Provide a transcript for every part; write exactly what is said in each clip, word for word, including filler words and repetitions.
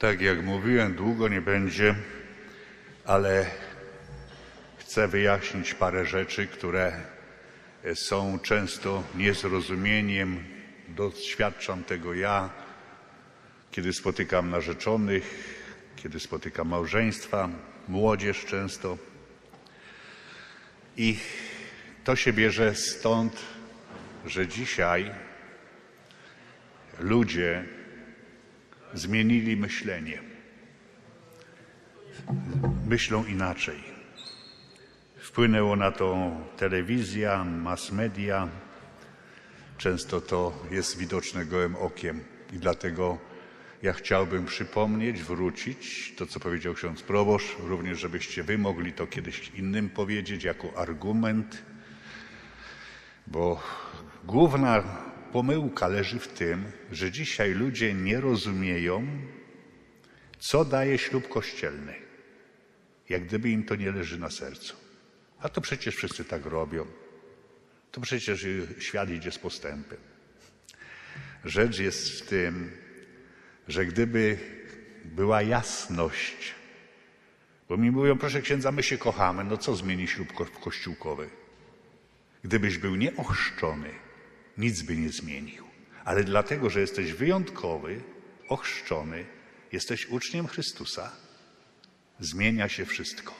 Tak jak mówiłem, długo nie będzie, ale chcę wyjaśnić parę rzeczy, które są często niezrozumieniem. Doświadczam tego ja, kiedy spotykam narzeczonych, kiedy spotykam małżeństwa, młodzież często. I to się bierze stąd, że dzisiaj ludzie zmienili myślenie. Myślą inaczej. Wpłynęło na to telewizja, mass media. Często to jest widoczne gołym okiem. I dlatego ja chciałbym przypomnieć, wrócić to, co powiedział ksiądz proboszcz, również żebyście wy mogli to kiedyś innym powiedzieć jako argument, bo główna pomyłka leży w tym, że dzisiaj ludzie nie rozumieją, co daje ślub kościelny, jak gdyby im to nie leży na sercu. A to przecież wszyscy tak robią. To przecież świat idzie z postępem. Rzecz jest w tym, że gdyby była jasność, bo mi mówią, proszę księdza, my się kochamy, no co zmieni ślub ko- kościółkowy? Gdybyś był nieochrzczony, nic by nie zmienił. Ale dlatego, że jesteś wyjątkowy, ochrzczony, jesteś uczniem Chrystusa, zmienia się wszystko.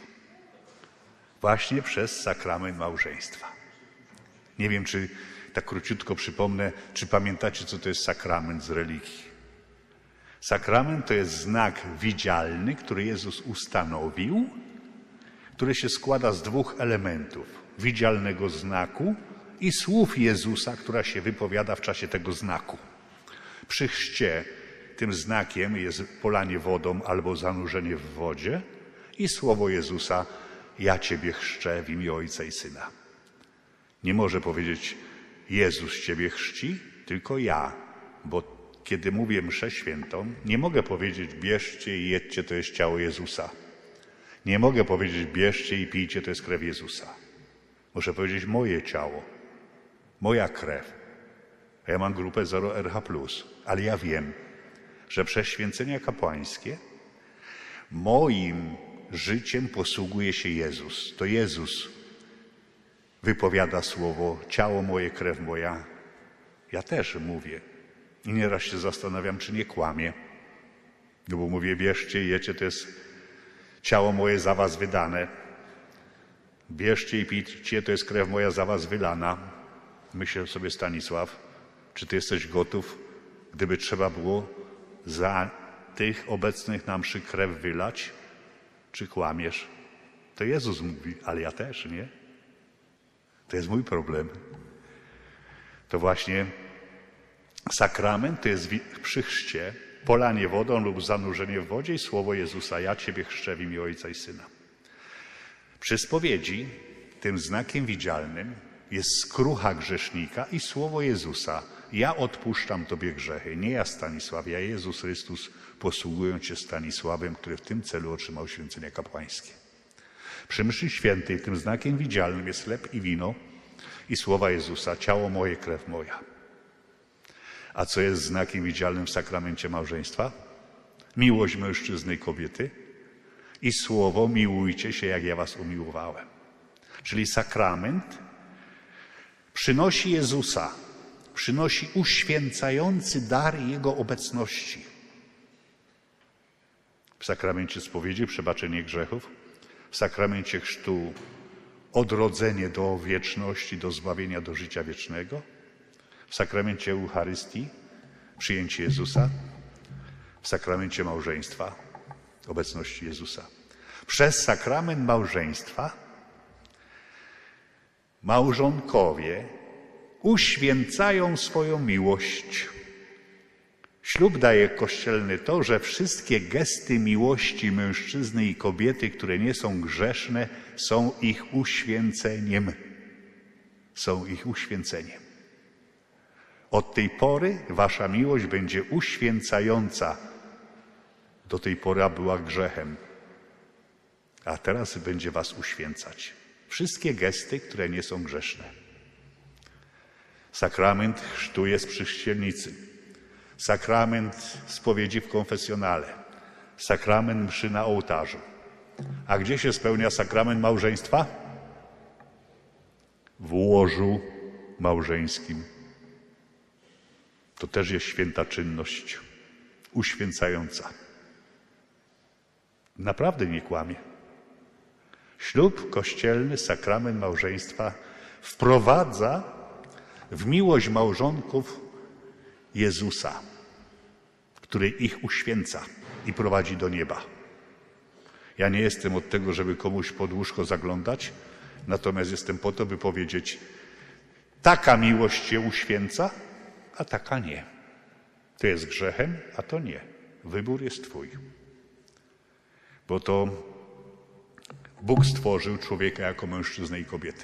Właśnie przez sakrament małżeństwa. Nie wiem, czy tak króciutko przypomnę, czy pamiętacie, co to jest sakrament z religii. Sakrament to jest znak widzialny, który Jezus ustanowił, który się składa z dwóch elementów. Widzialnego znaku i słów Jezusa, która się wypowiada w czasie tego znaku. Przy chrzcie tym znakiem jest polanie wodą albo zanurzenie w wodzie i słowo Jezusa: ja Ciebie chrzczę w imię Ojca i Syna. Nie może powiedzieć Jezus Ciebie chrzci, tylko ja, bo kiedy mówię mszę świętą, nie mogę powiedzieć bierzcie i jedźcie, to jest ciało Jezusa. Nie mogę powiedzieć bierzcie i pijcie, to jest krew Jezusa. Muszę powiedzieć moje ciało, moja krew. A ja mam grupę zero R H plus, ale ja wiem, że przez święcenia kapłańskie moim życiem posługuje się Jezus. To Jezus wypowiada słowo ciało moje, krew moja. Ja też mówię. I nieraz się zastanawiam, czy nie kłamię. No bo mówię, bierzcie i jecie, to jest ciało moje za was wydane. Bierzcie i pijcie, to jest krew moja za was wylana. Myślę sobie, Stanisław, czy ty jesteś gotów, gdyby trzeba było za tych obecnych na mszy krew wylać? Czy kłamiesz? To Jezus mówi, ale ja też, nie? To jest mój problem. To właśnie sakrament to jest przy chrzcie polanie wodą lub zanurzenie w wodzie i słowo Jezusa: ja Ciebie chrzczę w imię Ojca i Syna. Przy spowiedzi tym znakiem widzialnym jest skrucha grzesznika i słowo Jezusa: ja odpuszczam Tobie grzechy. Nie ja, Stanisław, ja, Jezus Chrystus, posługując się Stanisławem, który w tym celu otrzymał święcenia kapłańskie. Przy mszy świętej tym znakiem widzialnym jest chleb i wino i słowa Jezusa: ciało moje, krew moja. A co jest znakiem widzialnym w sakramencie małżeństwa? Miłość mężczyzny i kobiety i słowo: miłujcie się, jak ja was umiłowałem. Czyli sakrament przynosi Jezusa, przynosi uświęcający dar Jego obecności. W sakramencie spowiedzi przebaczenie grzechów, w sakramencie chrztu odrodzenie do wieczności, do zbawienia, do życia wiecznego, w sakramencie Eucharystii przyjęcie Jezusa, w sakramencie małżeństwa obecności Jezusa. Przez sakrament małżeństwa małżonkowie uświęcają swoją miłość. Ślub daje kościelny to, że wszystkie gesty miłości mężczyzny i kobiety, które nie są grzeszne, są ich uświęceniem. Są ich uświęceniem. Od tej pory wasza miłość będzie uświęcająca. Do tej pory była grzechem, a teraz będzie was uświęcać. Wszystkie gesty, które nie są grzeszne. Sakrament chrztu jest przy chrzcielnicy. Sakrament spowiedzi w konfesjonale. sakrament mszy na ołtarzu. A gdzie się spełnia sakrament małżeństwa? W łożu małżeńskim. To też jest święta czynność, uświęcająca. Naprawdę nie kłamie. Ślub kościelny, sakrament małżeństwa wprowadza w miłość małżonków Jezusa, który ich uświęca i prowadzi do nieba. Ja nie jestem od tego, żeby komuś pod łóżko zaglądać, natomiast jestem po to, by powiedzieć, taka miłość cię uświęca, a taka nie. To jest grzechem, a to nie. Wybór jest twój. Bo to Bóg stworzył człowieka jako mężczyznę i kobietę.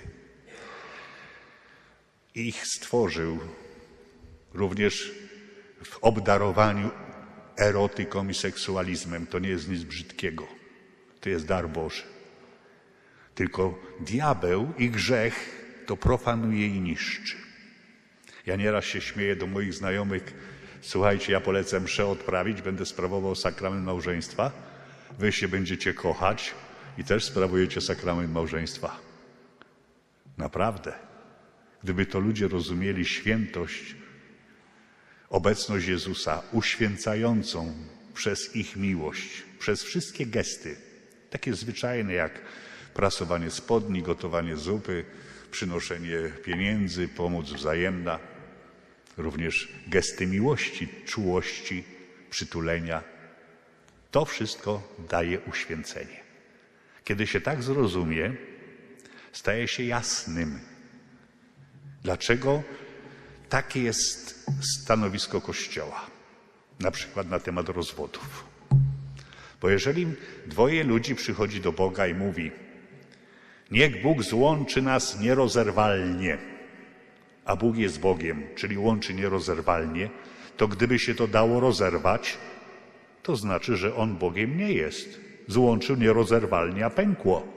I ich stworzył również w obdarowaniu erotyką i seksualizmem. To nie jest nic brzydkiego. To jest dar Boży. Tylko diabeł i grzech to profanuje i niszczy. Ja nieraz się śmieję do moich znajomych, słuchajcie, ja polecę mszę odprawić, będę sprawował sakrament małżeństwa, wy się będziecie kochać i też sprawujecie sakrament małżeństwa. Naprawdę. Gdyby to ludzie rozumieli świętość, obecność Jezusa, uświęcającą przez ich miłość, przez wszystkie gesty, takie zwyczajne jak prasowanie spodni, gotowanie zupy, przynoszenie pieniędzy, pomoc wzajemna, również gesty miłości, czułości, przytulenia. To wszystko daje uświęcenie. Kiedy się tak zrozumie, staje się jasnym, dlaczego takie jest stanowisko Kościoła, na przykład na temat rozwodów. Bo jeżeli dwoje ludzi przychodzi do Boga i mówi, niech Bóg złączy nas nierozerwalnie, a Bóg jest Bogiem, czyli łączy nierozerwalnie, to gdyby się to dało rozerwać, to znaczy, że On Bogiem nie jest. Złączył nierozerwalnie, a pękło.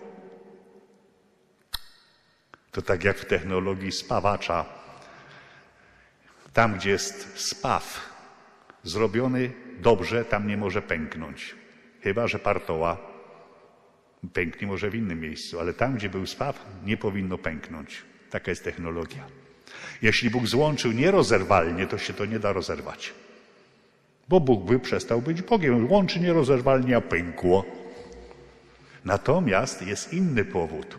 To tak jak w technologii spawacza. Tam, gdzie jest spaw zrobiony dobrze, tam nie może pęknąć. Chyba że partoła pęknie może w innym miejscu, ale tam, gdzie był spaw, nie powinno pęknąć. Taka jest technologia. Jeśli Bóg złączył nierozerwalnie, to się to nie da rozerwać. Bo Bóg by przestał być Bogiem. Łączy nierozerwalnie, a pękło. Natomiast jest inny powód.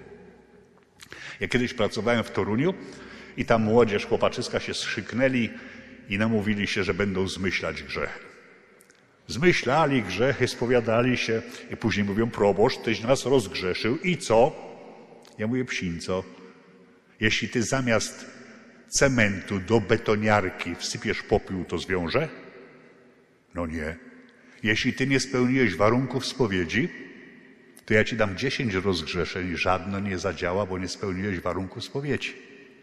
Ja kiedyś pracowałem w Toruniu i tam młodzież, chłopaczyska się skrzyknęli i namówili się, że będą zmyślać grzechy. Zmyślali grzechy, spowiadali się i później mówią, proboszcz, tyś nas rozgrzeszył i co? Ja mówię, psinco, jeśli ty zamiast cementu do betoniarki wsypiesz popiół, to zwiąże? No nie. Jeśli ty nie spełniłeś warunków spowiedzi, to ja ci dam dziesięć rozgrzeszeń i żadno nie zadziała, bo nie spełniłeś warunku spowiedzi.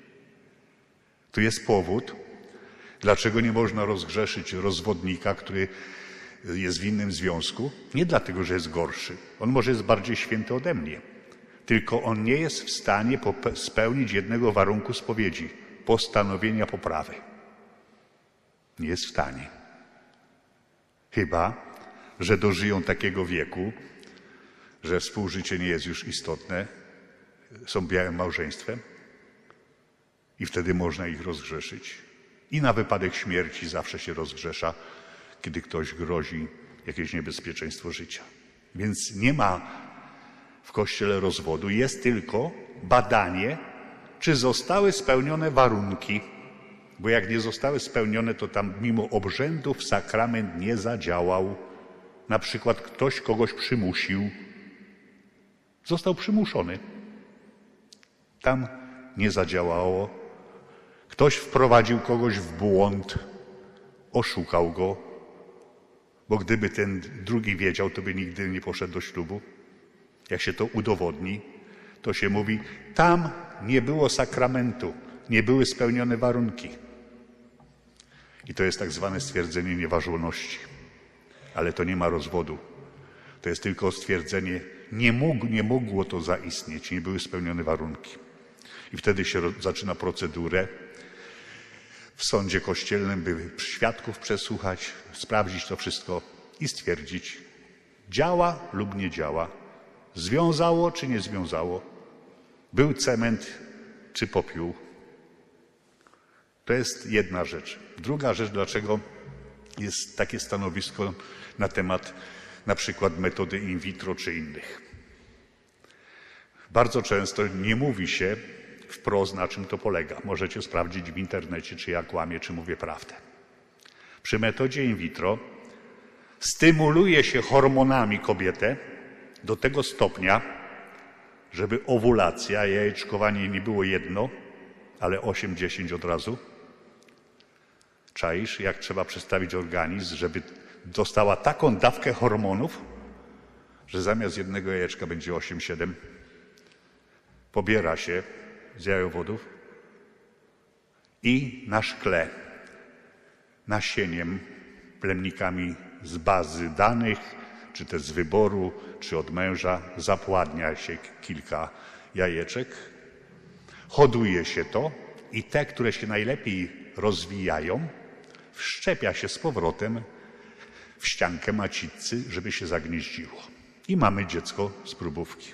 Tu jest powód, dlaczego nie można rozgrzeszyć rozwodnika, który jest w innym związku. Nie dlatego, że jest gorszy. On może jest bardziej święty ode mnie. Tylko on nie jest w stanie spełnić jednego warunku spowiedzi. Postanowienia poprawy. Nie jest w stanie. Chyba, że dożyją takiego wieku, że współżycie nie jest już istotne, są białym małżeństwem i wtedy można ich rozgrzeszyć. I na wypadek śmierci zawsze się rozgrzesza, kiedy ktoś grozi jakieś niebezpieczeństwo życia. Więc nie ma w Kościele rozwodu, jest tylko badanie, czy zostały spełnione warunki, bo jak nie zostały spełnione, to tam mimo obrzędów sakrament nie zadziałał. Na przykład ktoś kogoś przymusił, został przymuszony. Tam nie zadziałało. Ktoś wprowadził kogoś w błąd, oszukał go, bo gdyby ten drugi wiedział, to by nigdy nie poszedł do ślubu. Jak się to udowodni, to się mówi, tam nie było sakramentu, nie były spełnione warunki. I to jest tak zwane stwierdzenie nieważności. Ale to nie ma rozwodu. To jest tylko stwierdzenie, nie, mógł, nie mogło to zaistnieć, nie były spełnione warunki. I wtedy się zaczyna procedurę w sądzie kościelnym, by świadków przesłuchać, sprawdzić to wszystko i stwierdzić, Działa lub nie działa. Związało czy nie związało. Był cement czy popiół. To jest jedna rzecz. Druga rzecz, dlaczego jest takie stanowisko na temat na przykład metody in vitro czy innych. Bardzo często nie mówi się wprost, na czym to polega. Możecie sprawdzić w internecie, czy ja kłamię, czy mówię prawdę. Przy metodzie in vitro stymuluje się hormonami kobietę do tego stopnia, żeby owulacja, jajeczkowanie nie było jedno, ale osiem dziesięć od razu. Czaisz, jak trzeba przestawić organizm, żeby dostała taką dawkę hormonów, że zamiast jednego jajeczka będzie osiem siedem. Pobiera się z jajowodów i na szkle, nasieniem, plemnikami z bazy danych, czy też z wyboru, czy od męża, zapładnia się kilka jajeczek, hoduje się to i te, które się najlepiej rozwijają, wszczepia się z powrotem w ściankę macicy, żeby się zagnieździło. I mamy dziecko z próbówki.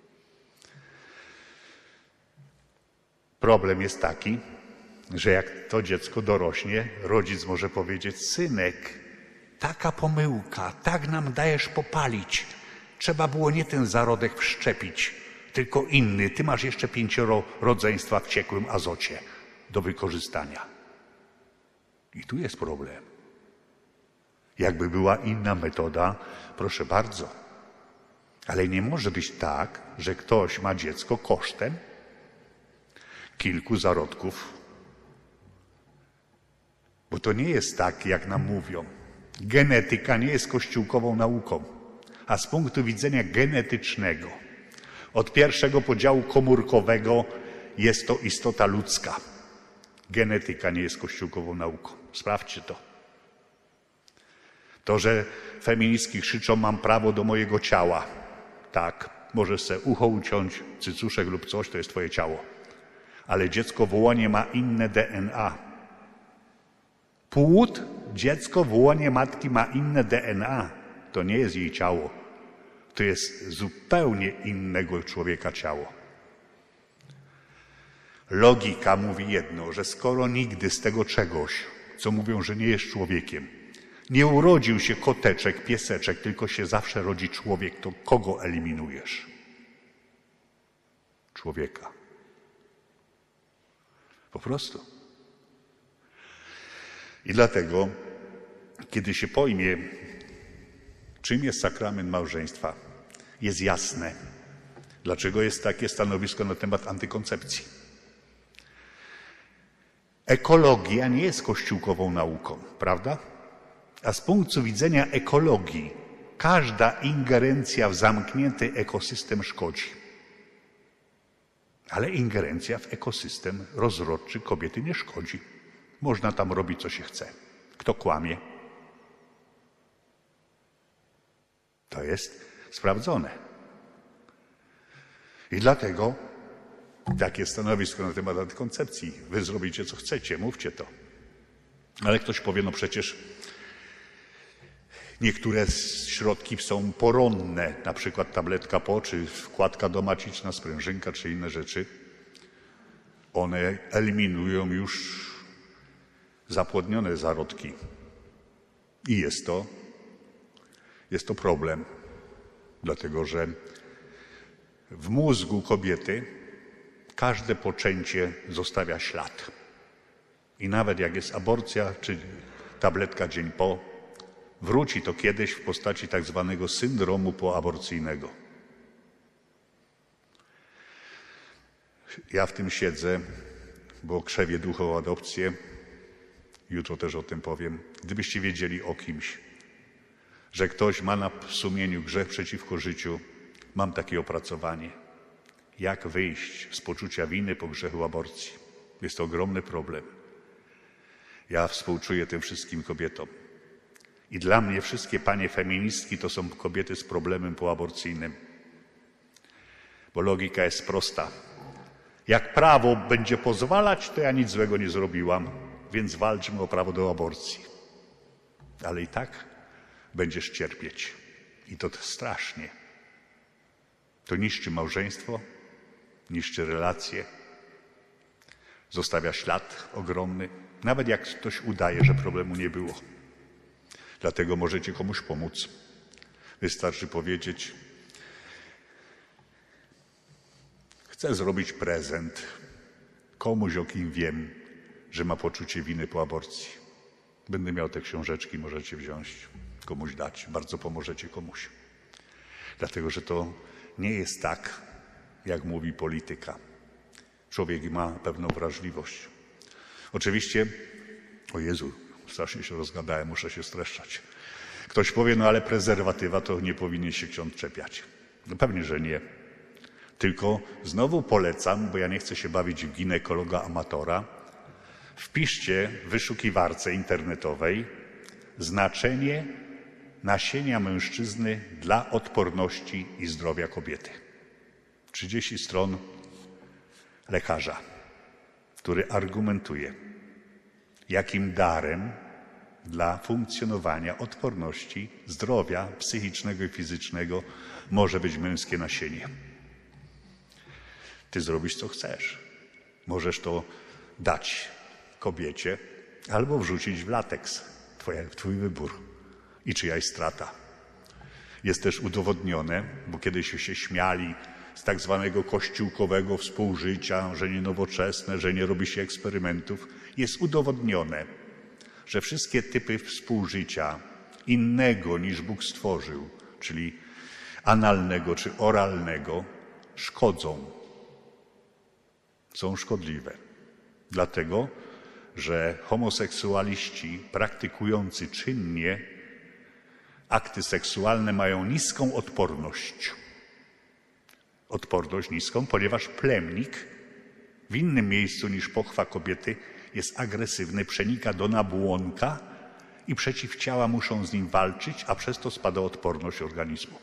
Problem jest taki, że jak to dziecko dorośnie, rodzic może powiedzieć: synek, taka pomyłka, tak nam dajesz popalić. Trzeba było nie ten zarodek wszczepić, tylko inny. Ty masz jeszcze pięcioro rodzeństwa w ciekłym azocie do wykorzystania. I tu jest problem. Jakby była inna metoda, proszę bardzo. Ale nie może być tak, że ktoś ma dziecko kosztem kilku zarodków. Bo to nie jest tak, jak nam mówią. Genetyka nie jest kościółkową nauką, a z punktu widzenia genetycznego, od pierwszego podziału komórkowego jest to istota ludzka. Genetyka nie jest kościółkową nauką. Sprawdźcie to. To, że feministki krzyczą: mam prawo do mojego ciała. Tak, możesz se ucho uciąć, cycuszek lub coś, to jest twoje ciało. Ale dziecko w łonie ma inne D N A. Płód, dziecko w łonie matki ma inne D N A. To nie jest jej ciało. To jest zupełnie innego człowieka ciało. Logika mówi jedno, że skoro nigdy z tego czegoś, co mówią, że nie jest człowiekiem, nie urodził się koteczek, pieseczek, tylko się zawsze rodzi człowiek, to kogo eliminujesz? Człowieka. Po prostu. I dlatego, kiedy się pojmie, czym jest sakrament małżeństwa, jest jasne, dlaczego jest takie stanowisko na temat antykoncepcji. Ekologia nie jest kościółkową nauką, prawda? A z punktu widzenia ekologii każda ingerencja w zamknięty ekosystem szkodzi. Ale ingerencja w ekosystem rozrodczy kobiety nie szkodzi. Można tam robić, co się chce. Kto kłamie? To jest sprawdzone. I dlatego takie stanowisko na temat antykoncepcji. Wy zrobicie, co chcecie, mówcie to. Ale ktoś powie: no przecież niektóre środki są poronne, na przykład tabletka po, czy wkładka domaciczna, sprężynka, czy inne rzeczy. One eliminują już zapłodnione zarodki. I jest to, jest to problem, dlatego że w mózgu kobiety każde poczęcie zostawia ślad. I nawet jak jest aborcja, czy tabletka dzień po, wróci to kiedyś w postaci tak zwanego syndromu poaborcyjnego. Ja w tym siedzę, bo krzewię duchową adopcję. Jutro też o tym powiem. Gdybyście wiedzieli o kimś, że ktoś ma na sumieniu grzech przeciwko życiu, mam takie opracowanie. Jak wyjść z poczucia winy po grzechu aborcji? Jest to ogromny problem. Ja współczuję tym wszystkim kobietom. I dla mnie wszystkie panie feministki to są kobiety z problemem poaborcyjnym. Bo logika jest prosta. Jak prawo będzie pozwalać, to ja nic złego nie zrobiłam, więc walczmy o prawo do aborcji. Ale i tak będziesz cierpieć. I to strasznie. To niszczy małżeństwo, niszczy relacje, zostawia ślad ogromny, nawet jak ktoś udaje, że problemu nie było. Dlatego możecie komuś pomóc. Wystarczy powiedzieć: chcę zrobić prezent komuś, o kim wiem, że ma poczucie winy po aborcji. Będę miał te książeczki, możecie wziąć, komuś dać. Bardzo pomożecie komuś. Dlatego, że to nie jest tak, jak mówi polityka. Człowiek ma pewną wrażliwość. Oczywiście, o Jezu, strasznie się rozgadałem, muszę się streszczać. Ktoś powie: no ale prezerwatywa to nie powinien się ksiądz czepiać. No pewnie, że nie. Tylko znowu polecam, bo ja nie chcę się bawić w ginekologa amatora, wpiszcie w wyszukiwarce internetowej znaczenie nasienia mężczyzny dla odporności i zdrowia kobiety. trzydzieści stron lekarza, który argumentuje, jakim darem dla funkcjonowania, odporności, zdrowia psychicznego i fizycznego może być męskie nasienie. Ty zrobisz, co chcesz. Możesz to dać kobiecie albo wrzucić w lateks. Twoja, twój wybór i czyjaś strata. Jest też udowodnione, bo kiedyś się śmiali z tak zwanego kościółkowego współżycia, że nie nowoczesne, że nie robi się eksperymentów. Jest udowodnione, że wszystkie typy współżycia innego niż Bóg stworzył, czyli analnego czy oralnego, szkodzą. Są szkodliwe. Dlatego, że homoseksualiści praktykujący czynnie akty seksualne mają niską odporność. Odporność niską, ponieważ plemnik w innym miejscu niż pochwa kobiety jest agresywny, przenika do nabłonka i przeciwciała muszą z nim walczyć, a przez to spada odporność organizmu.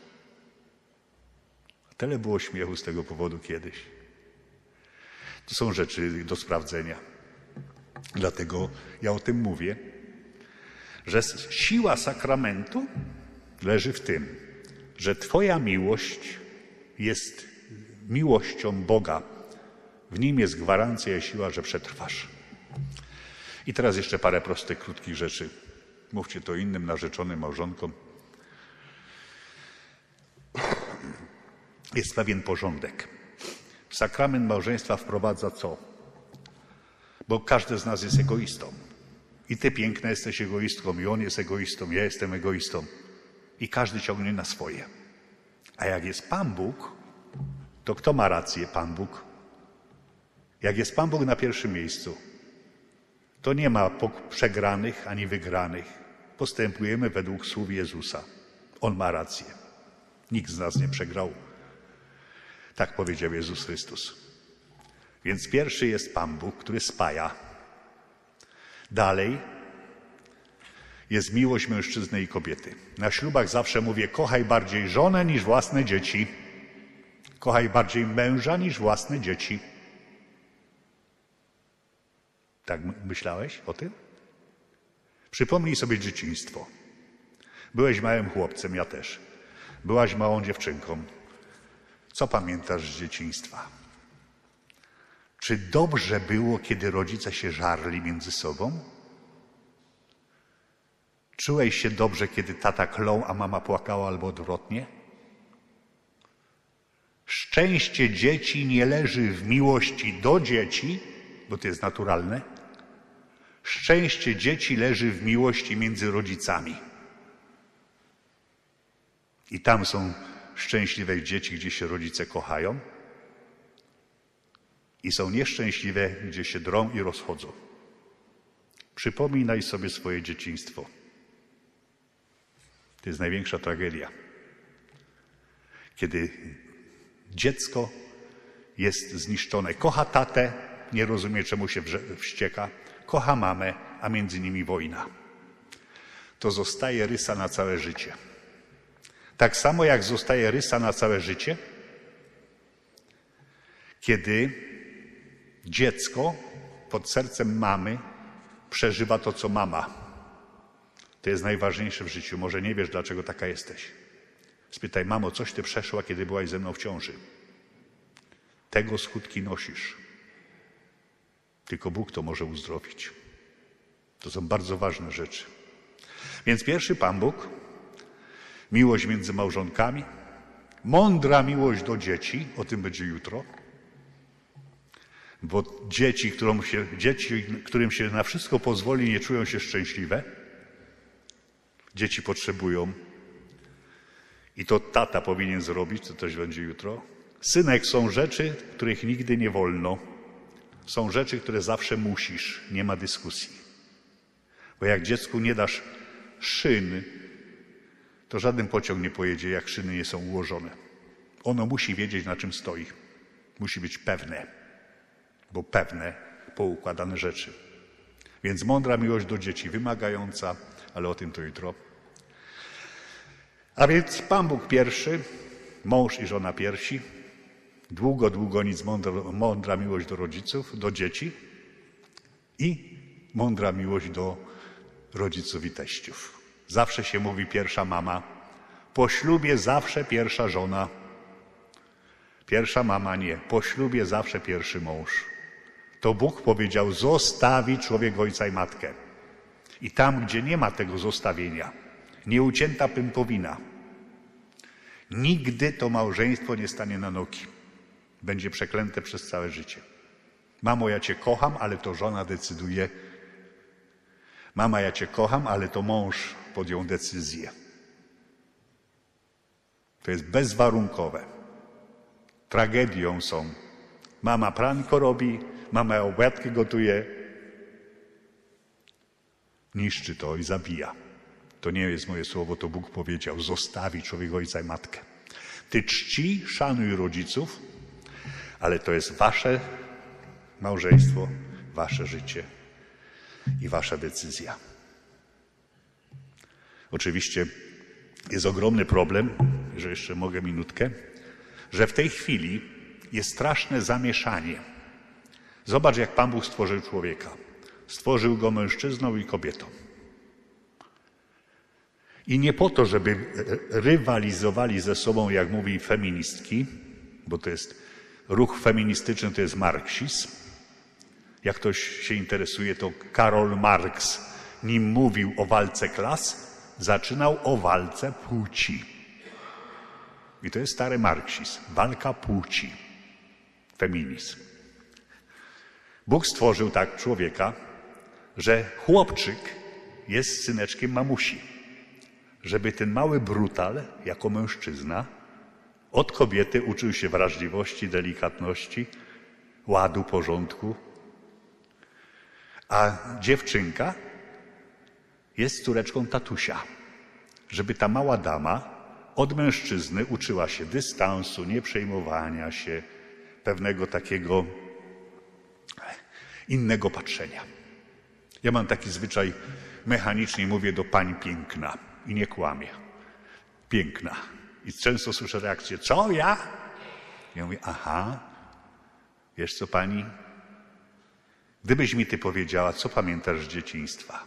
Tyle było śmiechu z tego powodu kiedyś. To są rzeczy do sprawdzenia. Dlatego ja o tym mówię, że siła sakramentu leży w tym, że Twoja miłość jest miłością Boga. W nim jest gwarancja i siła, że przetrwasz. I teraz jeszcze parę prostych, krótkich rzeczy. Mówcie to innym narzeczonym małżonkom. Jest pewien porządek. Sakrament małżeństwa wprowadza co? Bo każdy z nas jest egoistą. I ty, piękna, jesteś egoistką, i on jest egoistą, ja jestem egoistą. I każdy ciągnie na swoje. A jak jest Pan Bóg, to kto ma rację? Pan Bóg. Jak jest Pan Bóg na pierwszym miejscu, to nie ma przegranych ani wygranych. Postępujemy według słów Jezusa. On ma rację. Nikt z nas nie przegrał. Tak powiedział Jezus Chrystus. Więc pierwszy jest Pan Bóg, który spaja. Dalej jest miłość mężczyzny i kobiety. Na ślubach zawsze mówię: kochaj bardziej żonę niż własne dzieci. Kochaj bardziej męża niż własne dzieci. Tak myślałeś o tym? Przypomnij sobie dzieciństwo. Byłeś małym chłopcem, ja też. Byłaś małą dziewczynką. Co pamiętasz z dzieciństwa? Czy dobrze było, kiedy rodzice się żarli między sobą? Czułeś się dobrze, kiedy tata klął, a mama płakała, albo odwrotnie? Szczęście dzieci nie leży w miłości do dzieci, bo to jest naturalne. Szczęście dzieci leży w miłości między rodzicami. I tam są szczęśliwe dzieci, gdzie się rodzice kochają, i są nieszczęśliwe, gdzie się drą i rozchodzą. Przypominaj sobie swoje dzieciństwo. To jest największa tragedia. Kiedy dziecko jest zniszczone. Kocha tatę, nie rozumie, czemu się wścieka. Kocha mamę, a między nimi wojna. To zostaje rysa na całe życie. Tak samo jak zostaje rysa na całe życie, kiedy dziecko pod sercem mamy przeżywa to, co mama. To jest najważniejsze w życiu. Może nie wiesz, dlaczego taka jesteś. Spytaj, mamo, coś ty przeszła, kiedy byłaś ze mną w ciąży. Tego skutki nosisz. Tylko Bóg to może uzdrowić. To są bardzo ważne rzeczy. Więc pierwszy Pan Bóg, miłość między małżonkami, mądra miłość do dzieci, o tym będzie jutro, bo dzieci, którym się, dzieci, którym się na wszystko pozwoli, nie czują się szczęśliwe. Dzieci potrzebują i to tata powinien zrobić, to też będzie jutro. Synek, są rzeczy, których nigdy nie wolno. Są rzeczy, które zawsze musisz, nie ma dyskusji. Bo jak dziecku nie dasz szyn, to żaden pociąg nie pojedzie, jak szyny nie są ułożone. Ono musi wiedzieć, na czym stoi. Musi być pewne, bo pewne, poukładane rzeczy. Więc mądra miłość do dzieci, wymagająca, ale o tym to jutro. A więc Pan Bóg pierwszy, mąż i żona pierwsi, długo, długo nic, mądra, mądra miłość do rodziców, do dzieci i mądra miłość do rodziców i teściów. Zawsze się mówi pierwsza mama, po ślubie zawsze pierwsza żona. Pierwsza mama nie, po ślubie zawsze pierwszy mąż. To Bóg powiedział, zostawi człowiek ojca i matkę. I tam, gdzie nie ma tego zostawienia, nieucięta pępowina, nigdy to małżeństwo nie stanie na nogi. Będzie przeklęte przez całe życie. Mamo, ja cię kocham, ale to żona decyduje. Mama, ja cię kocham, ale to mąż podjął decyzję. To jest bezwarunkowe. Tragedią są. Mama pranko robi, mama obiadki gotuje. Niszczy to i zabija. To nie jest moje słowo, to Bóg powiedział. Zostawi człowiek ojca i matkę. Ty czci, szanuj rodziców, ale to jest wasze małżeństwo, wasze życie i wasza decyzja. Oczywiście jest ogromny problem, że jeszcze mogę minutkę, że w tej chwili jest straszne zamieszanie. Zobacz, jak Pan Bóg stworzył człowieka. Stworzył go mężczyzną i kobietą. I nie po to, żeby rywalizowali ze sobą, jak mówi feministki, bo to jest ruch feministyczny, to jest marksizm. Jak ktoś się interesuje, to Karol Marx, nim mówił o walce klas, zaczynał o walce płci. I to jest stary marksizm, walka płci, feminizm. Bóg stworzył tak człowieka, że chłopczyk jest syneczkiem mamusi. Żeby ten mały brutal, jako mężczyzna, od kobiety uczył się wrażliwości, delikatności, ładu, porządku. A dziewczynka jest córeczką tatusia. Żeby ta mała dama od mężczyzny uczyła się dystansu, nieprzejmowania się, pewnego takiego innego patrzenia. Ja mam taki zwyczaj, mechanicznie mówię do pań piękna i nie kłamię. Piękna. I często słyszę reakcję, co ja? Ja mówię, aha, wiesz co pani? Gdybyś mi ty powiedziała, co pamiętasz z dzieciństwa?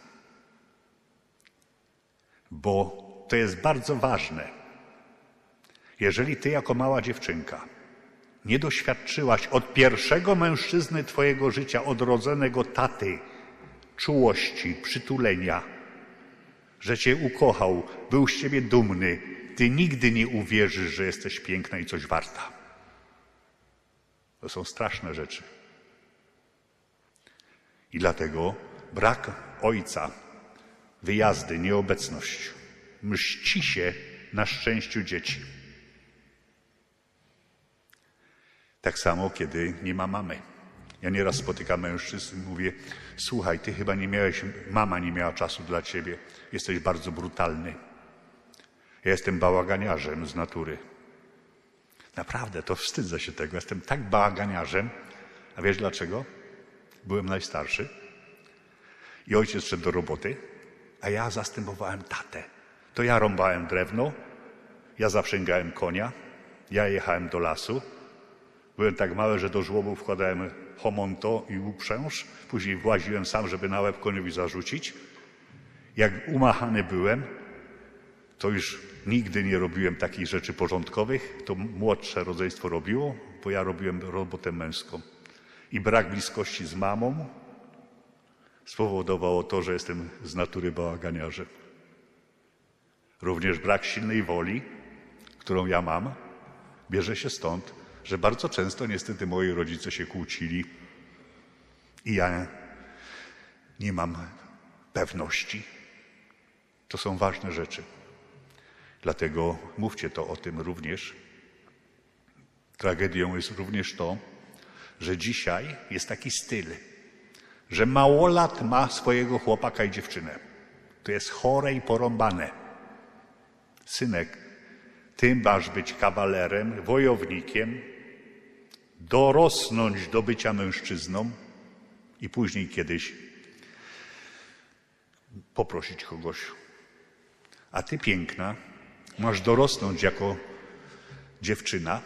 Bo to jest bardzo ważne. Jeżeli ty jako mała dziewczynka nie doświadczyłaś od pierwszego mężczyzny twojego życia, odrodzonego taty, czułości, przytulenia, że cię ukochał, był z ciebie dumny, ty nigdy nie uwierzysz, że jesteś piękna i coś warta. To są straszne rzeczy. I dlatego brak ojca, wyjazdy, nieobecność mści się na szczęściu dzieci. Tak samo, kiedy nie ma mamy. Ja nieraz spotykam mężczyzn i mówię, słuchaj, ty chyba nie miałeś, mama nie miała czasu dla ciebie, jesteś bardzo brutalny. Ja jestem bałaganiarzem z natury. Naprawdę, to wstydzę się tego. Jestem tak bałaganiarzem. A wiesz dlaczego? Byłem najstarszy i ojciec szedł do roboty, a ja zastępowałem tatę. To ja rąbałem drewno, ja zaprzęgałem konia, ja jechałem do lasu. Byłem tak mały, że do żłobu wkładałem homonto i uprzęż. Później właziłem sam, żeby na łeb koniowi zarzucić. Jak umachany byłem, To już nigdy nie robiłem takich rzeczy porządkowych, to młodsze rodzeństwo robiło, bo ja robiłem robotę męską. I brak bliskości z mamą spowodowało to, że jestem z natury bałaganiarzem. Również brak silnej woli, którą ja mam, bierze się stąd, że bardzo często niestety moi rodzice się kłócili i ja nie mam pewności. To są ważne rzeczy. Dlatego mówcie to o tym również. Tragedią jest również to, że dzisiaj jest taki styl, że małolat ma swojego chłopaka i dziewczynę. To jest chore i porąbane. Synek, ty masz być kawalerem, wojownikiem, dorosnąć do bycia mężczyzną i później kiedyś poprosić kogoś. A ty, piękna, masz dorosnąć jako dziewczyna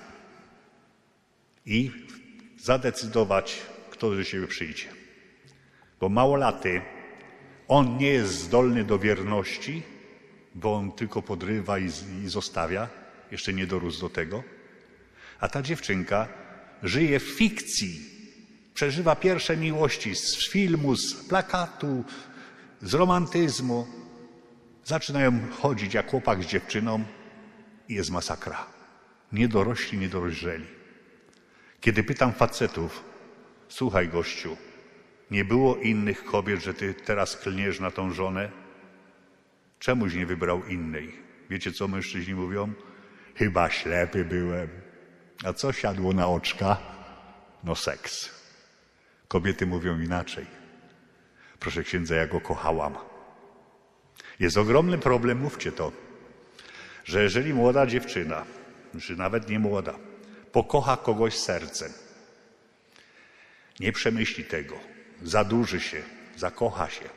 i zadecydować, kto do siebie przyjdzie. Bo małolaty, on nie jest zdolny do wierności, bo on tylko podrywa i, i zostawia, jeszcze nie dorósł do tego. A ta dziewczynka żyje w fikcji, przeżywa pierwsze miłości z filmu, z plakatu, z romantyzmu. Zaczynają chodzić jak chłopak z dziewczyną i jest masakra. Niedorośli, niedorozżeli. Kiedy pytam facetów, słuchaj gościu, nie było innych kobiet, że ty teraz klniesz na tą żonę? Czemuś nie wybrał innej? Wiecie, co mężczyźni mówią? Chyba ślepy byłem. A co siadło na oczka? No seks. Kobiety mówią inaczej. Proszę księdza, ja go kochałam. Jest ogromny problem, mówcie to, że jeżeli młoda dziewczyna, czy nawet nie młoda, pokocha kogoś sercem, nie przemyśli tego, zadurzy się, zakocha się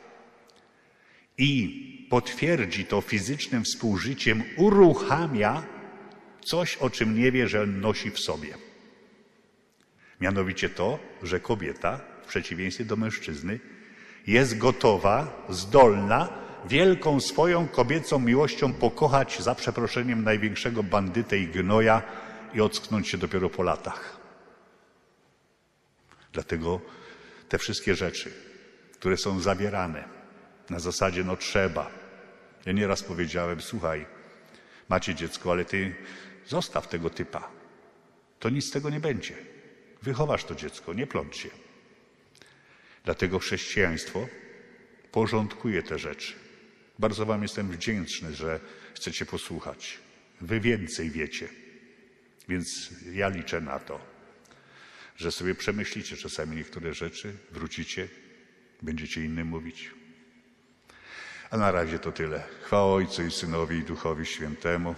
i potwierdzi to fizycznym współżyciem, uruchamia coś, o czym nie wie, że nosi w sobie. Mianowicie to, że kobieta, w przeciwieństwie do mężczyzny, jest gotowa, zdolna, wielką swoją kobiecą miłością pokochać, za przeproszeniem, największego bandytę i gnoja i ocknąć się dopiero po latach. Dlatego te wszystkie rzeczy, które są zawierane na zasadzie no trzeba. Ja nieraz powiedziałem, słuchaj, macie dziecko, ale ty zostaw tego typa. To nic z tego nie będzie. Wychowasz to dziecko, nie plącz się. Dlatego chrześcijaństwo porządkuje te rzeczy. Bardzo wam jestem wdzięczny, że chcecie posłuchać. Wy więcej wiecie. Więc ja liczę na to, że sobie przemyślicie czasami niektóre rzeczy, wrócicie, będziecie innym mówić. A na razie to tyle. Chwała Ojcu i Synowi i Duchowi Świętemu.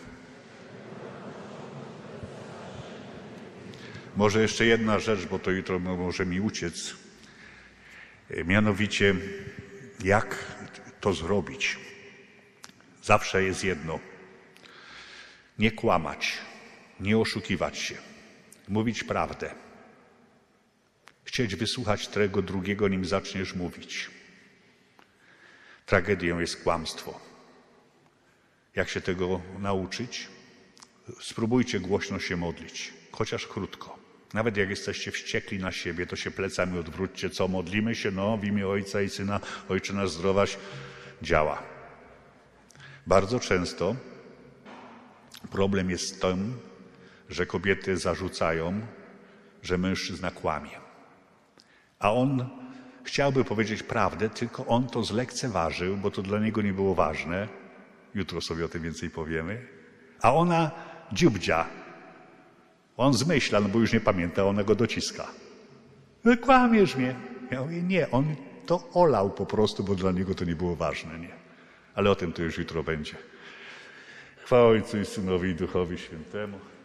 Może jeszcze jedna rzecz, bo to jutro może mi uciec. Mianowicie, jak to zrobić? Zawsze jest jedno. Nie kłamać, nie oszukiwać się, mówić prawdę. Chcieć wysłuchać tego drugiego, nim zaczniesz mówić. Tragedią jest kłamstwo. Jak się tego nauczyć? Spróbujcie głośno się modlić, chociaż krótko. Nawet jak jesteście wściekli na siebie, to się plecami odwróćcie. Co, modlimy się? No, w imię Ojca i Syna, Ojcze nasz zdrowaś. Działa. Bardzo często problem jest w tym, że kobiety zarzucają, że mężczyzna kłamie. A on chciałby powiedzieć prawdę, tylko on to zlekceważył, bo to dla niego nie było ważne. Jutro sobie o tym więcej powiemy. A ona dziubdzia. On zmyśla, no bo już nie pamięta, ona go dociska. No, kłamiesz mnie. Ja mówię, nie, on to olał po prostu, bo dla niego to nie było ważne, nie. Ale o tym to już jutro będzie. Chwała Ojcu i Synowi i Duchowi Świętemu.